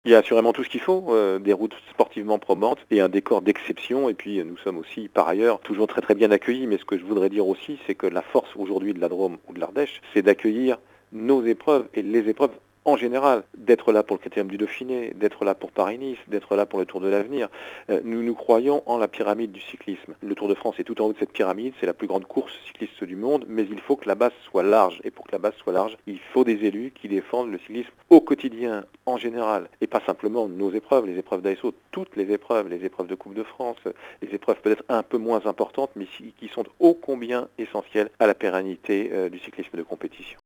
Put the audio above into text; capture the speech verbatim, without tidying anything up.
Il y a assurément tout ce qu'il faut, heu, des routes sportivement probantes et un décor d'exception et puis, heu, nous sommes aussi par ailleurs toujours très, très bien accueillis. Mais ce que je voudrais dire aussi, c'est que la force aujourd'hui de la Drôme ou de l'Ardèche, c'est d'accueillir nos épreuves et les épreuves en général, d'être là pour le Critérium du Dauphiné, d'être là pour Paris-Nice, d'être là pour le Tour de l'Avenir. Heu, nous, nous croyons en la pyramide du cyclisme. Le Tour de France est tout en haut de cette pyramide, c'est la plus grande course cycliste du monde, mais il faut que la base soit large et pour que la base soit large, il faut des élus qui défendent le cyclisme au quotidien, en général, et pas simplement nos épreuves, les épreuves d'A S O, toutes les épreuves, les épreuves de Coupe de France, les épreuves peut-être un peu moins importantes, mais qui sont ô combien essentielles à la pérennité, heu, du cyclisme de compétition.